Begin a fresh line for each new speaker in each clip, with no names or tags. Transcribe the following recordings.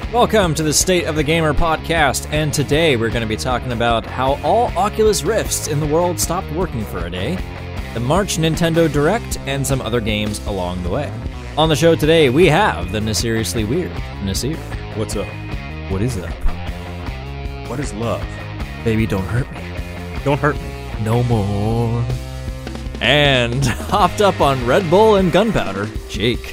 Welcome to the State of the Gamer podcast, and today we're going to be talking about how all Oculus Rifts in the world stopped working for a day, the March Nintendo Direct, and some other games along the way. On the show today, we have the Seriously Weird, Nasir.
What's up?
What is up?
What is love?
Baby, don't hurt me.
Don't hurt me.
No more. And hopped up on Red Bull and gunpowder, Jake.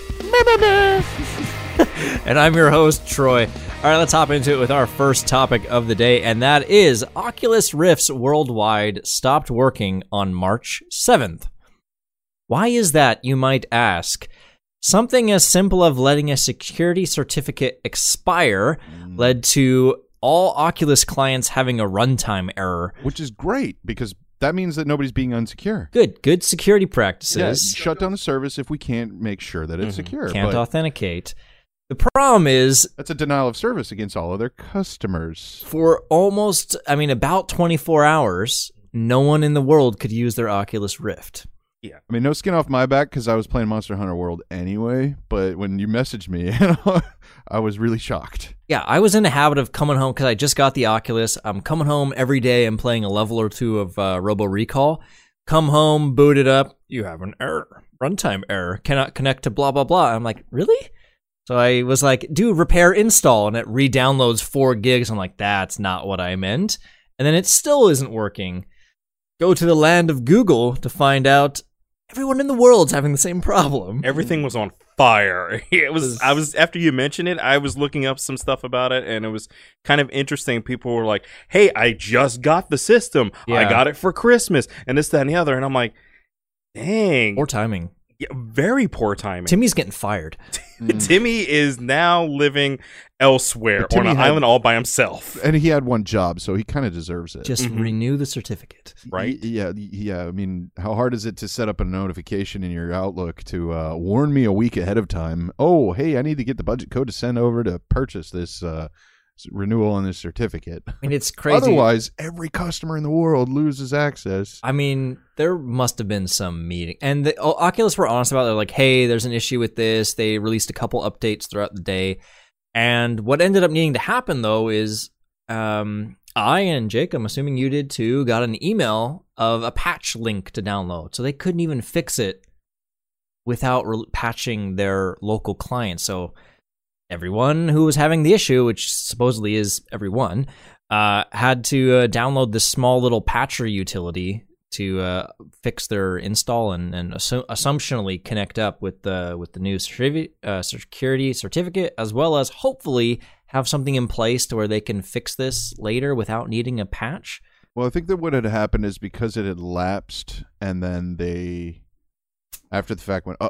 And I'm your host, Troy. All right, let's hop into it with our first topic of the day, and that is Oculus Rifts worldwide stopped working on March 7th. Why is that, you might ask? Something as simple as letting a security certificate expire led to all Oculus clients having a runtime error.
Which is great, because that means that nobody's being unsecure.
Good security practices.
Yeah, shut down the service if we can't make sure that it's secure.
Can't authenticate. The problem is...
That's a denial of service against all of their customers.
For about 24 hours, no one in the world could use their Oculus Rift.
Yeah. I mean, no skin off my back because I was playing Monster Hunter World anyway, but when you messaged me, I was really shocked.
Yeah, I was in the habit of coming home because I just got the Oculus. I'm coming home every day and playing a level or two of Robo Recall. Come home, boot it up. You have an error. Runtime error. Cannot connect to blah, blah, blah. I'm like, really? So I was like, do repair install, and it re-downloads 4 gigs. I'm like, that's not what I meant. And then it still isn't working. Go to the land of Google to find out everyone in the world's having the same problem.
Everything was on fire. After you mentioned it, I was looking up some stuff about it, and it was kind of interesting. People were like, hey, I just got the system. Yeah. I got it for Christmas, and this, that, and the other. And I'm like, dang.
Poor timing.
Yeah, very poor timing.
Timmy's getting fired.
Timmy is now living elsewhere on an island all by himself.
And he had one job, so he kind of deserves it.
Just renew the certificate.
Right? Yeah. I mean, how hard is it to set up a notification in your Outlook to warn me a week ahead of time? Oh, hey, I need to get the budget code to send over to purchase this renewal on this certificate.
I mean, it's crazy.
Otherwise, every customer in the world loses access.
I mean, there must have been some meeting. And the Oculus were honest about it. They're like, hey, there's an issue with this. They released a couple updates throughout the day. And what ended up needing to happen, though, is I and Jake, I'm assuming you did too, got an email of a patch link to download. So they couldn't even fix it without patching their local client. So everyone who was having the issue, which supposedly is everyone, had to download this small little patcher utility to fix their install and assumptionally connect up with the new security certificate, as well as hopefully have something in place to where they can fix this later without needing a patch.
Well, I think that what had happened is because it had lapsed, and then they, after the fact, went,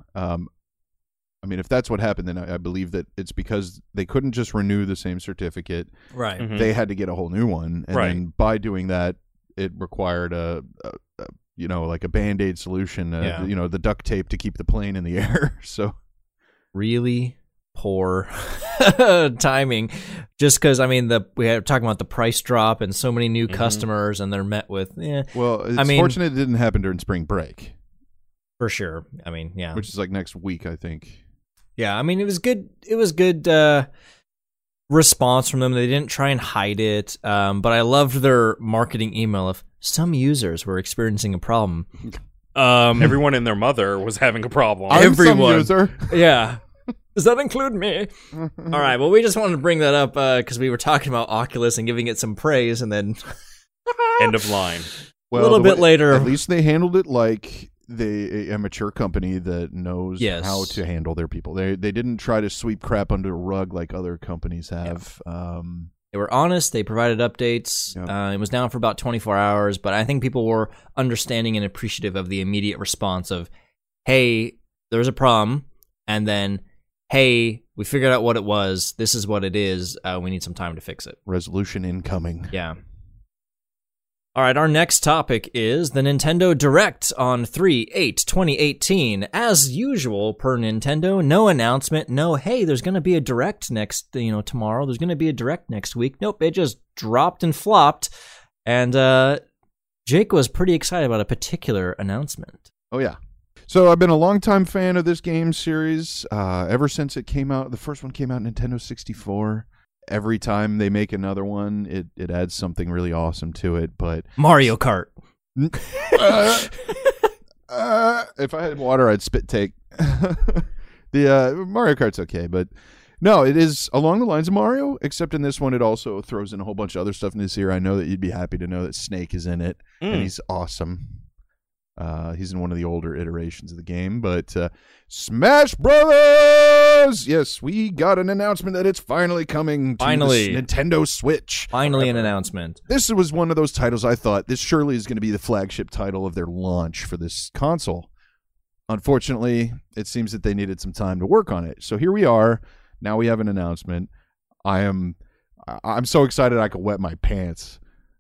I mean, if that's what happened, then I believe that it's because they couldn't just renew the same certificate.
Right.
Mm-hmm. They had to get a whole new one. And then by doing that, it required like a Band-Aid solution, the duct tape to keep the plane in the air. So really poor timing. Just because, I mean, we were talking about the price drop and so many new customers, and they're met with, Well, it's fortunate it didn't happen during spring break.
For sure. I mean, yeah.
Which is like next week, I think.
Yeah, I mean, it was good. It was good response from them. They didn't try and hide it, but I loved their marketing email of some users were experiencing a problem.
Everyone and their mother was having a problem.
Everyone.
Some user.
Yeah. Does that include me? All right. Well, we just wanted to bring that up because we were talking about Oculus and giving it some praise, and then
end of line.
Well, a little bit later,
at least they handled it like a mature company that knows how to handle their people. They didn't try to sweep crap under the rug like other companies have. Yeah.
They were honest. They provided updates. It was down for about 24 hours, but I think people were understanding and appreciative of the immediate response of, hey, there's a problem, and then, hey, we figured out what it was. This is what it is. We need some time to fix it.
Resolution incoming.
Yeah. All right, our next topic is the Nintendo Direct on 3/8/2018. As usual, per Nintendo, no announcement, no, hey, there's going to be a Direct tomorrow. There's going to be a Direct next week. Nope, it just dropped and flopped. And Jake was pretty excited about a particular announcement.
Oh, yeah. So I've been a longtime fan of this game series ever since it came out. The first one came out in Nintendo 64. Every time they make another one, it adds something really awesome to it. But
Mario Kart.
If I had water, I'd spit take. The Mario Kart's okay, but no, it is along the lines of Mario, except in this one, it also throws in a whole bunch of other stuff in this year. I know that you'd be happy to know that Snake is in it, and he's awesome. He's in one of the older iterations of the game, but Smash Brothers! Yes, we got an announcement that it's finally coming to the Nintendo Switch.
Finally an announcement.
This was one of those titles I thought, this surely is going to be the flagship title of their launch for this console. Unfortunately, it seems that they needed some time to work on it. So here we are. Now we have an announcement. I'm so excited I could wet my pants.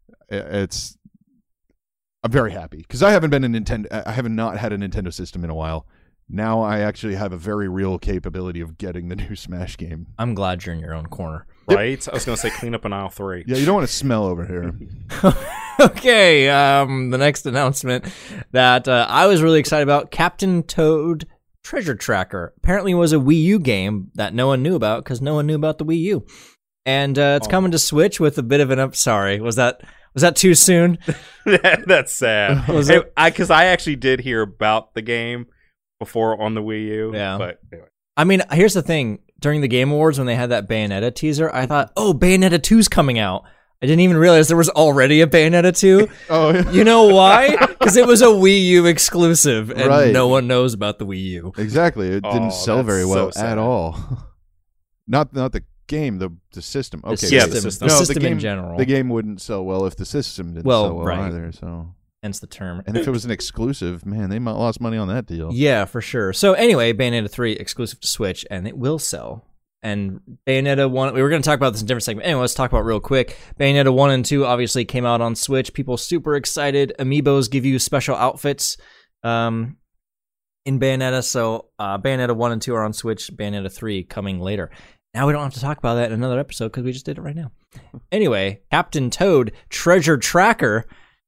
I'm very happy because I have not had a Nintendo system in a while. Now I actually have a very real capability of getting the new Smash game.
I'm glad you're in your own corner.
Right? I was going to say clean up in aisle 3.
Yeah, you don't want to smell over here.
Okay, the next announcement that I was really excited about, Captain Toad Treasure Tracker. Apparently was a Wii U game that no one knew about because no one knew about the Wii U. And it's coming to Switch with a bit of an sorry, was that too soon?
That's sad. Because I actually did hear about the game before on the Wii U.
Yeah.
But anyway.
I mean, here's the thing. During the Game Awards, when they had that Bayonetta teaser, I thought, oh, Bayonetta 2's coming out. I didn't even realize there was already a Bayonetta 2.
Oh, yeah.
You know why? Because it was a Wii U exclusive, and no one knows about the Wii U.
Exactly. It didn't sell very well at all. Not the game, the system. Okay,
the system. No, the system in general.
The game wouldn't sell well if the system didn't sell well either. So,
hence the term.
And if it was an exclusive, man, they might lost money on that deal.
Yeah, for sure. So anyway, Bayonetta 3 exclusive to Switch, and it will sell. And Bayonetta 1, we were going to talk about this in a different segment. Anyway, let's talk about it real quick. Bayonetta 1 and 2 obviously came out on Switch. People super excited. Amiibos give you special outfits in Bayonetta. So Bayonetta 1 and 2 are on Switch. Bayonetta 3 coming later. Now we don't have to talk about that in another episode because we just did it right now. Anyway, Captain Toad Treasure Tracker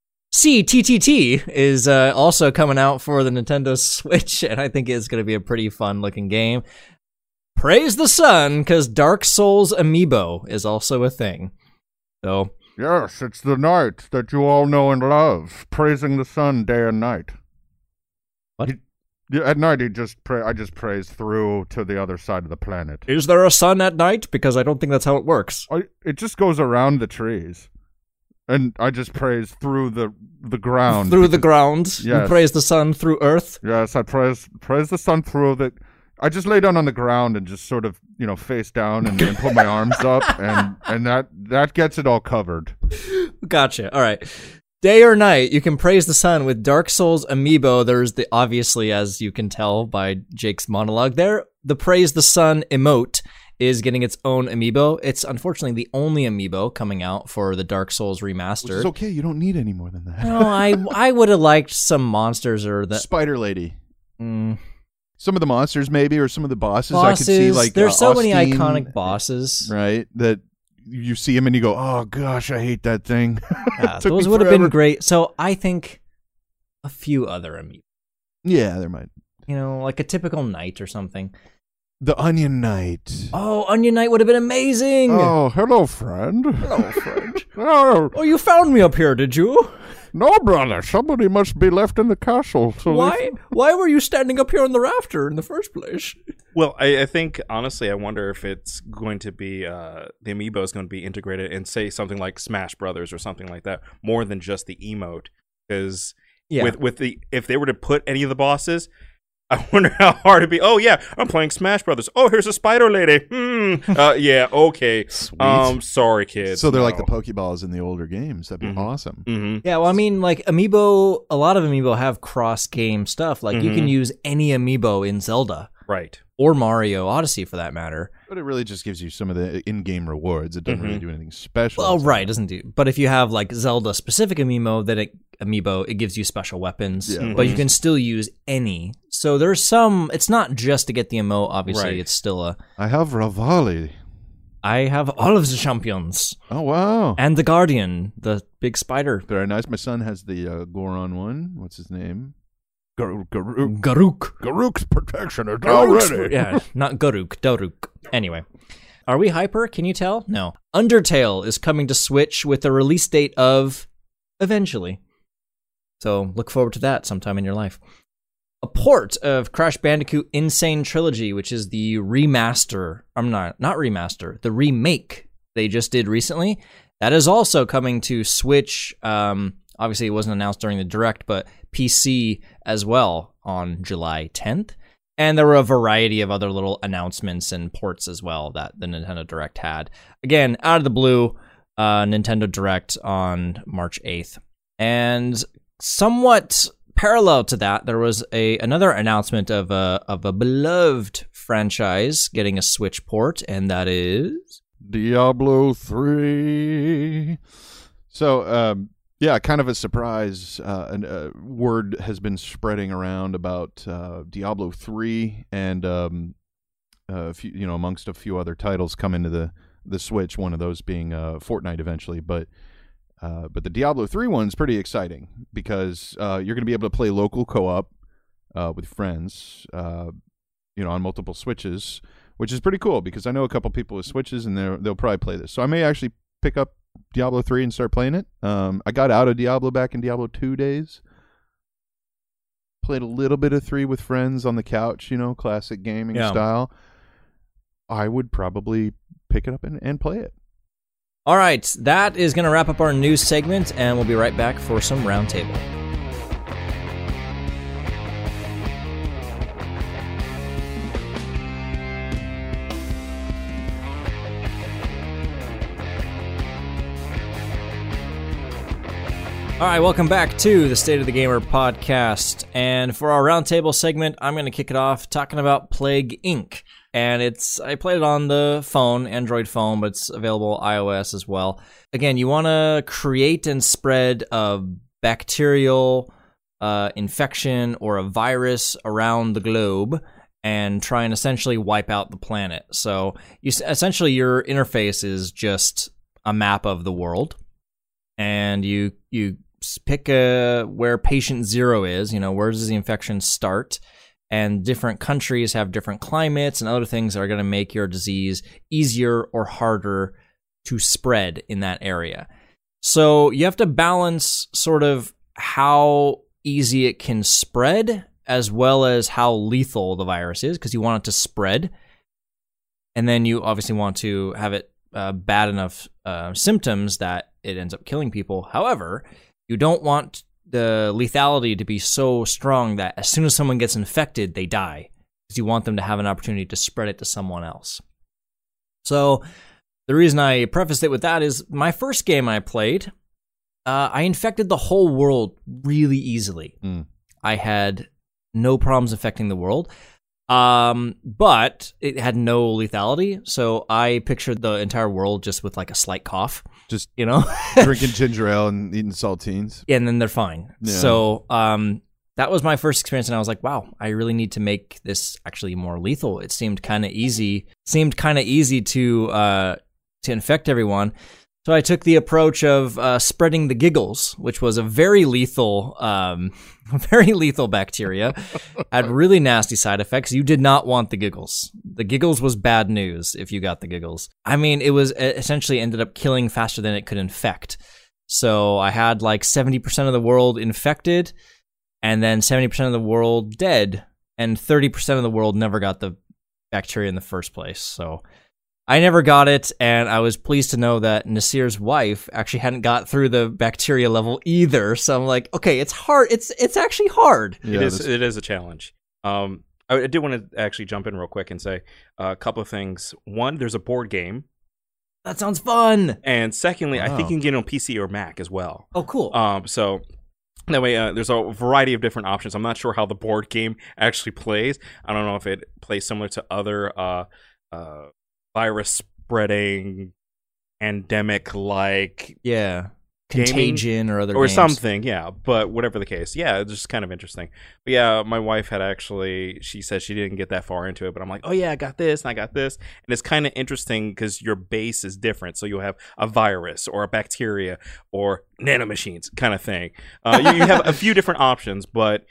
CTTT is also coming out for the Nintendo Switch, and I think it's going to be a pretty fun-looking game. Praise the sun, because Dark Souls Amiibo is also a thing. So
yes, it's the night that you all know and love, praising the sun day and night.
What?
At night, I just praise through to the other side of the planet.
Is there a sun at night? Because I don't think that's how it works.
It just goes around the trees. And I just praise through the ground.
Through the ground?
Yes.
You praise the sun through Earth?
Yes, I praise the sun through the... I just lay down on the ground and just sort of, face down and put my arms up, and that gets it all covered.
Gotcha. All right. Day or night, you can praise the sun with Dark Souls Amiibo. There's obviously, as you can tell by Jake's monologue there, the Praise the Sun emote is getting its own Amiibo. It's unfortunately the only Amiibo coming out for the Dark Souls Remastered. Which
is okay, you don't need any more than that.
No, I would have liked some monsters or the...
Spider Lady. Some of the monsters maybe, or some of the bosses. I could see
there's so many
Austin,
iconic bosses.
Right, that you see them and you go, oh gosh, I hate that thing.
Yeah, those would have been great. So I think a few other Amiibo.
Yeah, there might.
Like a typical knight or something.
The Onion Knight.
Oh, Onion Knight would have been amazing.
Oh, hello, friend.
Hello, friend.
Oh,
you found me up here, did you?
No, brother. Somebody must be left in the castle. So
Why were you standing up here on the rafter in the first place?
Well, I think, honestly, I wonder if it's going to be, the Amiibo is going to be integrated in, say, something like Smash Brothers or something like that, more than just the emote. Because if they were to put any of the bosses... I wonder how hard it'd be. Oh, yeah, I'm playing Smash Brothers. Oh, here's a Spider Lady. Yeah, okay.
Sweet.
Sorry, kids.
So they're like the Pokeballs in the older games. That'd be awesome.
Mm-hmm.
Yeah, well, I mean, like, Amiibo, a lot of Amiibo have cross-game stuff. Like, you can use any Amiibo in Zelda.
Right.
Or Mario Odyssey, for that matter.
But it really just gives you some of the in-game rewards. It doesn't really do anything special.
Oh, right, it doesn't do. But if you have, like, Zelda-specific Amiibo, then it gives you special weapons. Yeah. But you can still use any. So there's some... It's not just to get the emote, obviously. Right. It's still a...
I have Revali.
I have all of the champions.
Oh, wow.
And the Guardian, the big spider.
Very nice. My son has the Goron one. What's his name? Garruk's protection is now ready.
Yeah, not Garruk, Daruk. Anyway. Are we hyper? Can you tell? No. Undertale is coming to Switch with a release date of eventually. So look forward to that sometime in your life. A port of Crash Bandicoot Insane Trilogy, which is the remaster. Not remaster, the remake they just did recently. That is also coming to Switch. Obviously, it wasn't announced during the Direct, but PC as well on July 10th. And there were a variety of other little announcements and ports as well that the Nintendo Direct had. Again, out of the blue, Nintendo Direct on March 8th. And somewhat parallel to that, there was another announcement of a beloved franchise getting a Switch port, and that is
Diablo 3. So, yeah, kind of a surprise. Word has been spreading around about Diablo 3 and a few, amongst a few other titles coming to the Switch. One of those being Fortnite eventually, but the Diablo 3 one's pretty exciting because you're going to be able to play local co-op with friends, on multiple Switches, which is pretty cool because I know a couple people with Switches and they'll probably play this. So I may actually pick up Diablo 3 and start playing it. I got out of Diablo back in Diablo 2 days. Played a little bit of 3 with friends on the couch, classic gaming style. I would probably pick it up and play it.
All right, that is going to wrap up our news segment, and we'll be right back for some Roundtable. All right, welcome back to the State of the Gamer podcast. And for our roundtable segment, I'm going to kick it off talking about Plague Inc. And I played it on the phone, Android phone, but it's available iOS as well. Again, you want to create and spread a bacterial infection or a virus around the globe and try and essentially wipe out the planet. So essentially your interface is just a map of the world. And you pick where patient 0 is, where does the infection start, and different countries have different climates and other things that are going to make your disease easier or harder to spread in that area. So you have to balance sort of how easy it can spread as well as how lethal the virus is, because you want it to spread, and then you obviously want to have it bad enough symptoms that it ends up killing people. However, you don't want the lethality to be so strong that as soon as someone gets infected, they die, because you want them to have an opportunity to spread it to someone else. So the reason I prefaced it with that is my first game I played, I infected the whole world really easily. I had no problems infecting the world. But it had no lethality, so I pictured the entire world just with like a slight cough.
Just, drinking ginger ale and eating saltines.
Yeah, and then they're fine. Yeah. So, that was my first experience, and I was like, wow, I really need to make this actually more lethal. It seemed kind of easy. To infect everyone. So I took the approach of spreading the giggles, which was a very lethal bacteria. Had really nasty side effects. You did not want the giggles. The giggles was bad news if you got the giggles. I mean, it was essentially ended up killing faster than it could infect. So I had like 70% of the world infected, and then 70% of the world dead, and 30% of the world never got the bacteria in the first place. So I never got it, and I was pleased to know that Nasir's wife actually hadn't got through the bacteria level either. So I'm like, okay, it's hard. It's actually hard.
Yeah, it is a challenge. I did want to actually jump in real quick and say a couple of things. One, there's a board game.
That sounds fun.
And secondly, I think you can get it on PC or Mac as well.
Oh, cool.
So that way, there's a variety of different options. I'm not sure how the board game actually plays. I don't know if it plays similar to other virus spreading pandemic like
Contagion or other
or
games.
something, but whatever the case, it's just kind of interesting. But yeah, my wife had actually, she said she didn't get that far into it, but I'm like, oh yeah, I got this and I got this, and it's kind of interesting because your base is different. So you'll have a virus or a bacteria or nanomachines kind of thing. You have a few different options, but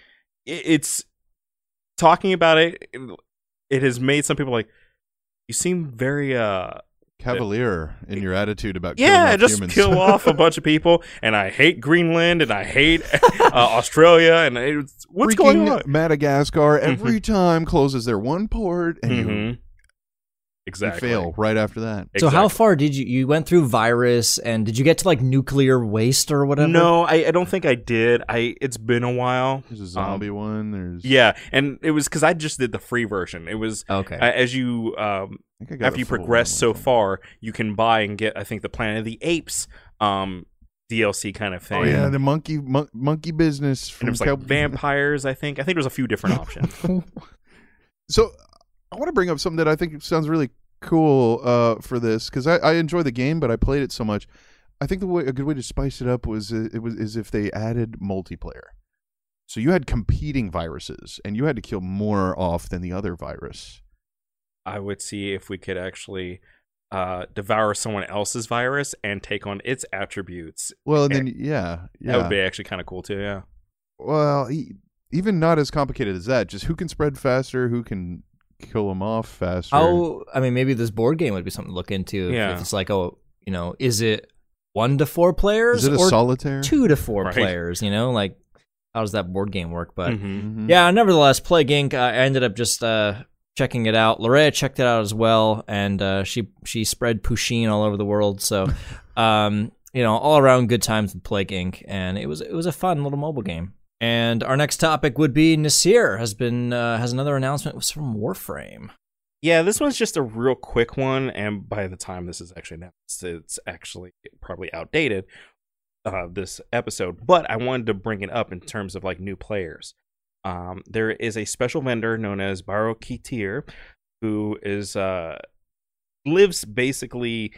it's talking about it. It has made some people like, you seem very
cavalier in your attitude about
just
humans.
Kill off a bunch of people, and I hate Greenland, and I hate Australia, and what's going on?
Madagascar every time closes their one port, and
exactly.
you fail right after that.
So how far did you went through virus, and did you get to like nuclear waste or whatever?
No, I don't think I did. It's been a while.
There's a zombie one. There's
and it was because I just did the free version. It was
okay.
As you after you progress so far, you can buy and get, I think, the Planet of the Apes DLC kind of thing.
Oh yeah, the monkey business.
From and it was like vampires. I think there's a few different options.
So I want to bring up something that I think sounds really cool for this, because I enjoy the game, but I played it so much. I think a good way to spice it up was if they added multiplayer. So you had competing viruses, and you had to kill more off than the other virus.
I would see if we could actually devour someone else's virus and take on its attributes.
Well, and then that
would be actually kind of cool too. Yeah.
Well, even not as complicated as that. Just who can spread faster, who can kill them off faster.
I mean, maybe this board game would be something to look into. If it's like, is it 1 to 4 players?
Is it a solitaire?
2 to 4 players? Like, how does that board game work? But yeah, nevertheless, Plague Inc. I ended up just checking it out. Larea checked it out as well, and she spread Pusheen all over the world. So, all around good times with Plague Inc. And it was a fun little mobile game. And our next topic would be Nasir has another announcement. It was from Warframe.
Yeah, this one's just a real quick one, and by the time this is actually announced, it's actually probably outdated, this episode. But I wanted to bring it up in terms of like new players. There is a special vendor known as Baro Kitir, who is lives basically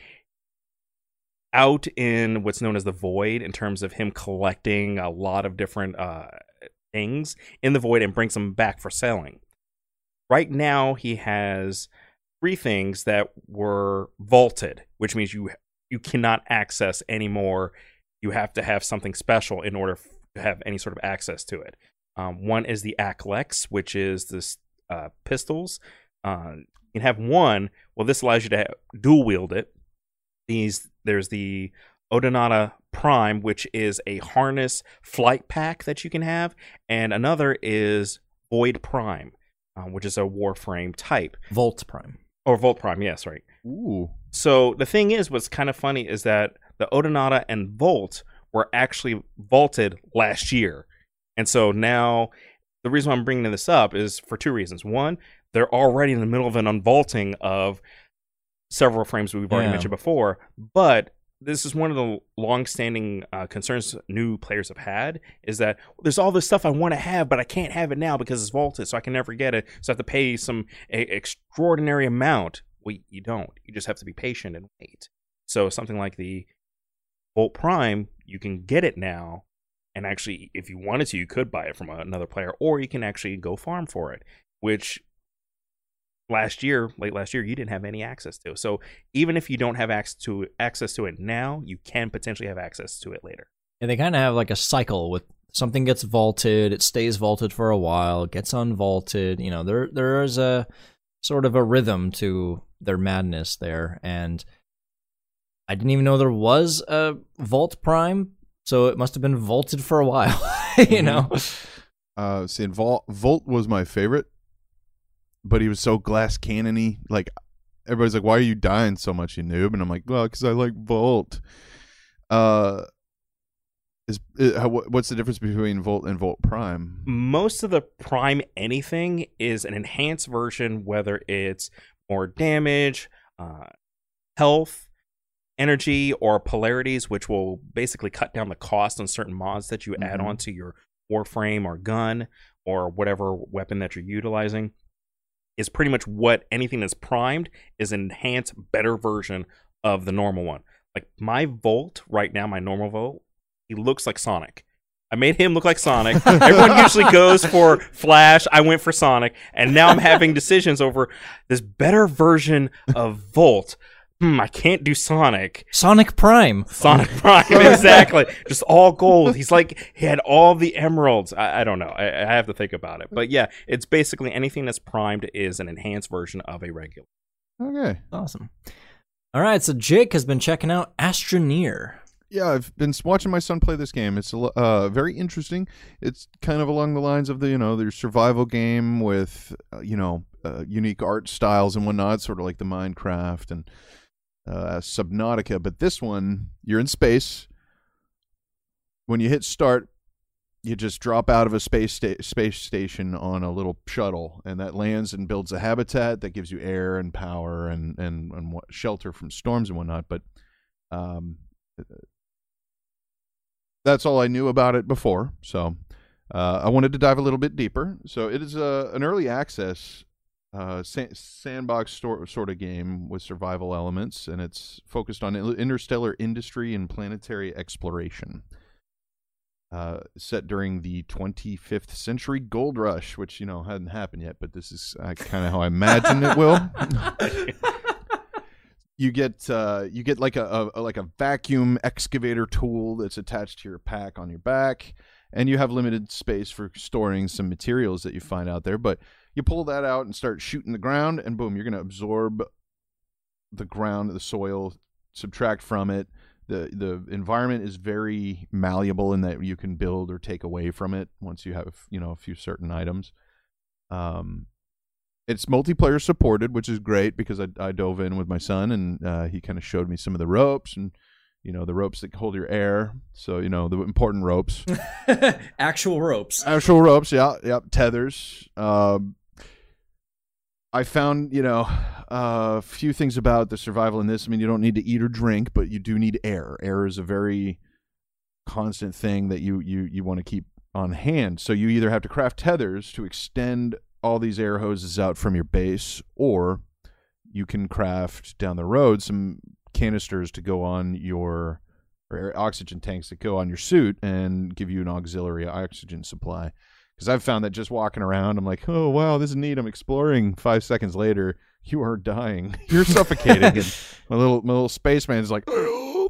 out in what's known as the Void, in terms of him collecting a lot of different things in the Void and brings them back for selling. Right now, he has 3 things that were vaulted, which means you cannot access anymore. You have to have something special in order to have any sort of access to it. One is the Aklex, which is this pistols. You can have one. Well, this allows you to dual wield it. There's the Odonata Prime, which is a harness flight pack that you can have, and another is Void Prime, which is a Warframe type.
Volt Prime.
Or Volt Prime, yes, right.
Ooh.
So the thing is, what's kind of funny is that the Odonata and Volt were actually vaulted last year. And so now, the reason why I'm bringing this up is for 2 reasons. One, they're already in the middle of an unvaulting of several frames we've already mentioned before, but this is one of the long-standing concerns new players have had, is that there's all this stuff I want to have, but I can't have it now because it's vaulted, so I can never get it, so I have to pay some extraordinary amount. Well, you don't. You just have to be patient and wait. So something like the Volt Prime, you can get it now, and actually, if you wanted to, you could buy it from another player, or you can actually go farm for it, which late last year, you didn't have any access to. So even if you don't have access to it now, you can potentially have access to it later.
And they kind of have like a cycle with something gets vaulted, it stays vaulted for a while, gets unvaulted. There is a sort of a rhythm to their madness there. And I didn't even know there was a Vault Prime, so it must have been vaulted for a while.
See, Volt was my favorite. But he was so glass cannon-y. Like, everybody's like, why are you dying so much, you noob? And I'm like, well, because I like Volt. What's the difference between Volt and Volt Prime?
Most of the Prime anything is an enhanced version, whether it's more damage, health, energy, or polarities, which will basically cut down the cost on certain mods that you add on to your Warframe or gun or whatever weapon that you're utilizing. Is pretty much what anything that's primed is an enhanced, better version of the normal one. Like my Volt right now, my normal Volt, he looks like Sonic. I made him look like Sonic. Everyone usually goes for Flash. I went for Sonic. And now I'm having decisions over this better version of Volt. I can't do Sonic.
Sonic Prime,
exactly. Just all gold. He's like, he had all the emeralds. I don't know. I have to think about it. But yeah, it's basically anything that's primed is an enhanced version of a regular.
Okay.
Awesome. All right, so Jake has been checking out Astroneer.
Yeah, I've been watching my son play this game. It's very interesting. It's kind of along the lines of the survival game with unique art styles and whatnot, sort of like the Minecraft and Subnautica. But this one, you're in space. When you hit start, you just drop out of a space station on a little shuttle, and that lands and builds a habitat that gives you air and power and shelter from storms and whatnot. But that's all I knew about it before, so I wanted to dive a little bit deeper. So it is an early access sandbox sort of game with survival elements, and it's focused on interstellar industry and planetary exploration. Set during the 25th century gold rush, which hadn't happened yet, but this is kind of how I imagine it will. You get like a vacuum excavator tool that's attached to your pack on your back, and you have limited space for storing some materials that you find out there. But you pull that out and start shooting the ground, and boom, you're going to absorb the ground, the soil, subtract from it. The environment is very malleable in that you can build or take away from it once you have a few certain items. It's multiplayer supported, which is great because I dove in with my son, and he kind of showed me some of the ropes and the ropes that hold your air. So the important ropes,
actual ropes,
yeah, tethers. I found, a few things about the survival in this. I mean, you don't need to eat or drink, but you do need air. Air is a very constant thing that you want to keep on hand. So you either have to craft tethers to extend all these air hoses out from your base, or you can craft down the road some canisters to go on or oxygen tanks that go on your suit and give you an auxiliary oxygen supply. Because I've found that just walking around, I'm like, oh, wow, this is neat. I'm exploring. 5 seconds later, you are dying. You're suffocating. And my little spaceman is like, and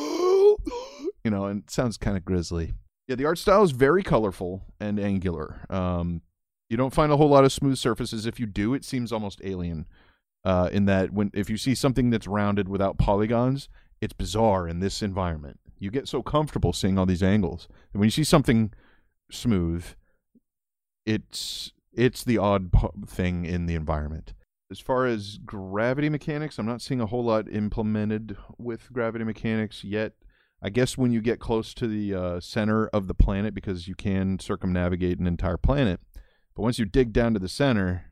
it sounds kind of grisly. Yeah, the art style is very colorful and angular. You don't find a whole lot of smooth surfaces. If you do, it seems almost alien in that if you see something that's rounded without polygons, it's bizarre in this environment. You get so comfortable seeing all these angles. And when you see something smooth, it's the odd thing in the environment. As far as gravity mechanics, I'm not seeing a whole lot implemented with gravity mechanics yet. I guess when you get close to the center of the planet, because you can circumnavigate an entire planet, but once you dig down to the center,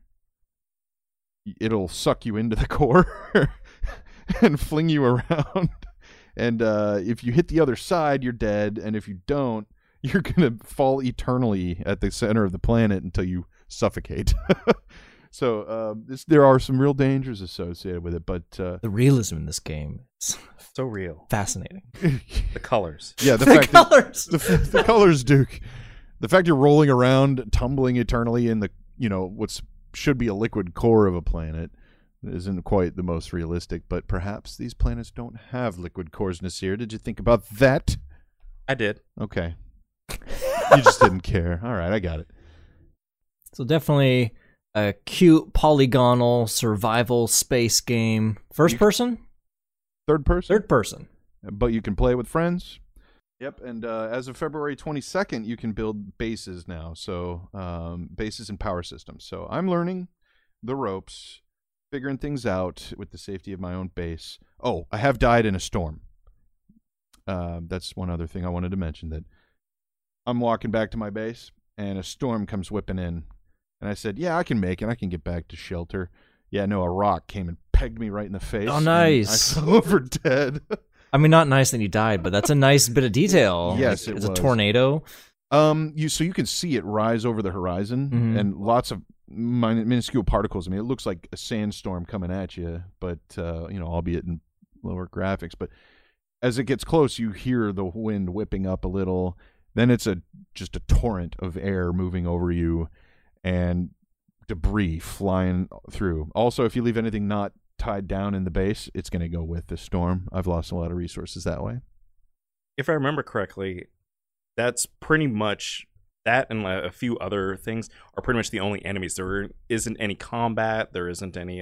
it'll suck you into the core and fling you around. And if you hit the other side, you're dead. And if you don't, you're going to fall eternally at the center of the planet until you suffocate. So there are some real dangers associated with it, but
the realism in this game is
so real,
fascinating.
The colors,
yeah, the colors, the colors, Duke. The fact you're rolling around, tumbling eternally in the what should be a liquid core of a planet isn't quite the most realistic. But perhaps these planets don't have liquid cores, Nasir. Did you think about that?
I did.
Okay. You just didn't care. All right, I got it.
So definitely a cute polygonal survival space game. First person?
Third person?
Third person.
But you can play with friends. Yep, and as of February 22nd, you can build bases now. So bases and power systems. So I'm learning the ropes, figuring things out with the safety of my own base. Oh, I have died in a storm. That's one other thing I wanted to mention, that I'm walking back to my base, and a storm comes whipping in. And I said, yeah, I can make it. I can get back to shelter. Yeah, no, a rock came and pegged me right in the face.
Oh, nice.
I fell over dead.
I mean, not nice that he died, but that's a nice bit of detail.
Yes,
it's a tornado.
So you can see it rise over the horizon, and lots of minuscule particles. I mean, it looks like a sandstorm coming at you, but albeit in lower graphics. But as it gets close, you hear the wind whipping up a little. Then it's just a torrent of air moving over you, and debris flying through. Also, if you leave anything not tied down in the base, it's going to go with the storm. I've lost a lot of resources that way.
If I remember correctly, that's pretty much that, and a few other things are pretty much the only enemies. There isn't any combat. There isn't any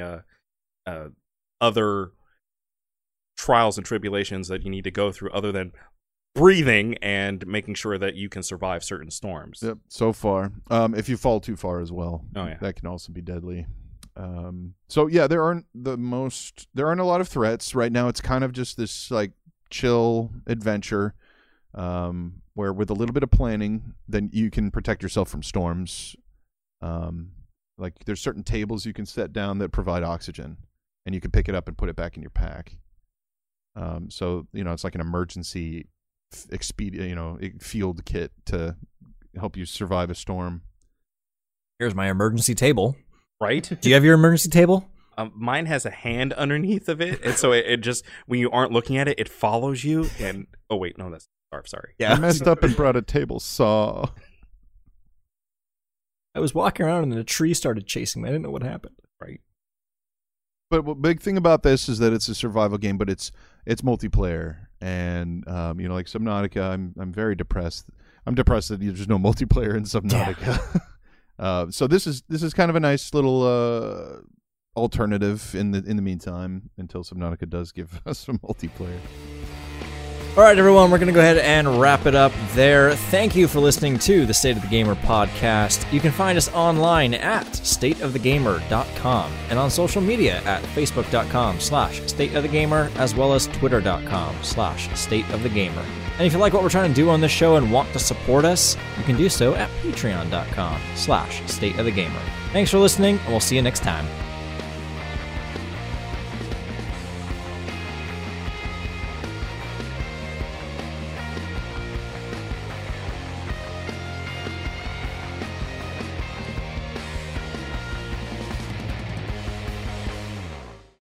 other trials and tribulations that you need to go through other than breathing and making sure that you can survive certain storms.
Yep, so far. If you fall too far as well,
that
can also be deadly. So yeah, there aren't a lot of threats right now. It's kind of just this like chill adventure, where with a little bit of planning, then you can protect yourself from storms. Like there's certain tables you can set down that provide oxygen, and you can pick it up and put it back in your pack. So it's like an emergency field kit to help you survive a storm.
Here's my emergency table.
Right?
Do you have your emergency table?
Mine has a hand underneath of it, and so it just, when you aren't looking at it, it follows you. And oh wait, no, that's Scarf. Sorry.
Yeah, I messed up and brought a table saw.
I was walking around and a tree started chasing me. I didn't know what happened.
Right.
But the big thing about this is that it's a survival game, but it's multiplayer, and like Subnautica, I'm very depressed. I'm depressed that there's no multiplayer in Subnautica. Yeah. So this is kind of a nice little alternative in the meantime until Subnautica does give us some multiplayer.
All right, everyone, we're going to go ahead and wrap it up there. Thank you for listening to the State of the Gamer podcast. You can find us online at stateofthegamer.com and on social media at facebook.com/stateofthegamer, as well as twitter.com/stateofthegamer. And if you like what we're trying to do on this show and want to support us, you can do so at patreon.com/stateofthegamer. Thanks for listening, and we'll see you next time.